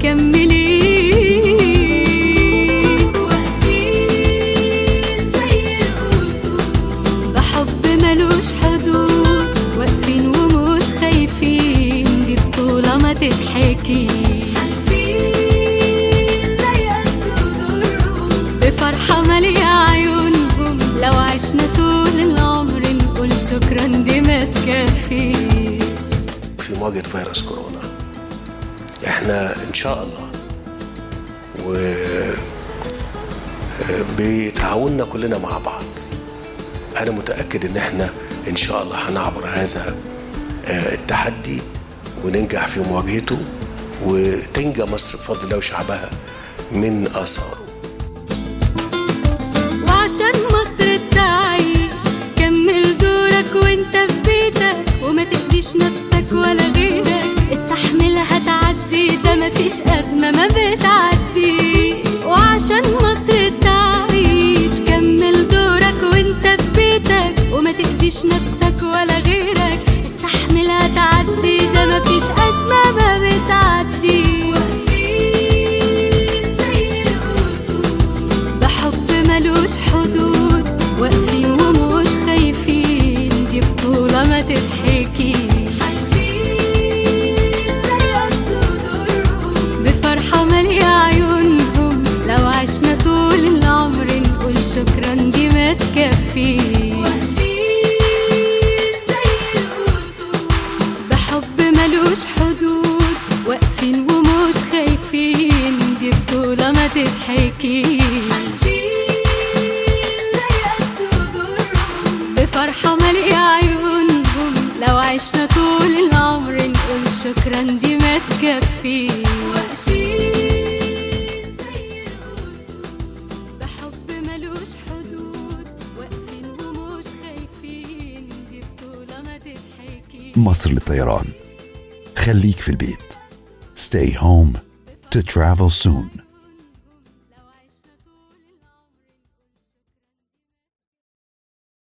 مكملين، واقفين زي الأسود بحب ملوش حدود، واقفين ومش خايفين، دي بطولة ما تتحكي، بفرحة مالية عيونهم، لو عشنا طول العمر نقول شكرا دي ما تكفيش. في مواجهة فيروس كورونا احنا ان شاء الله وبتعاوننا كلنا مع بعض، انا متأكد ان احنا ان شاء الله هنعبر هذا التحدي وننجح في مواجهته، وتنجى مصر بفضل الله وشعبها من آثاره. وعشان مصر تعيش كمل دورك وانت في بيتك، وما تأذيش نفسك ولا غيرك، استحملها تعدي، ده مفيش أزمة ما بتعديش. وعشان مصر تعيش كمل دورك وانت في بيتك، وما تأذيش نفسك ولا غيرك، استحملها تعدي، ده مفيش أزمة ما بتعديش. ملوش حدود، واقفين ومش خايفين، دي بطولة ما تتحكي، بفرحة مالية عيونهم، لو عشنا طول العمر نقول شكرا دي ما تكفيش. بحب ملوش حدود، واقفين ومش خايفين، دي بطولة ما تتحكي، فرحة مالية عيونهم، لو عشنا طول العمر نقول شكرا دي ما تكفيش. واقفين زي الأسود بحب ملوش حدود، واقفين ومش خايفين، دي بطولة ما تتحكي. مصر للطيران، خليك في البيت. Stay home to travel soon.